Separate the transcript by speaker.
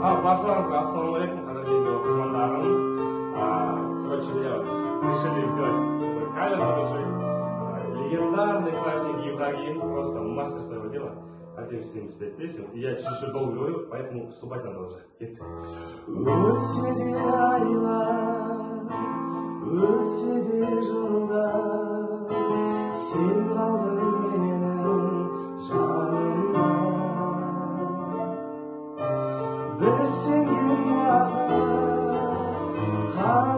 Speaker 1: Баршаларыңызға ассалаумағалейкум, қадірлі оқырмандарым. Короче, решили сделать кавер на большой легендарный клавишник Ибрагим, просто мастер своего дела. Хотим с ним спеть песню, и я чуть-чуть долго говорю, поэтому вступать надо уже. Өтсе де айлар, өтсе де жылдар, сен қалдың менің жанымда. Біз сенген уақыт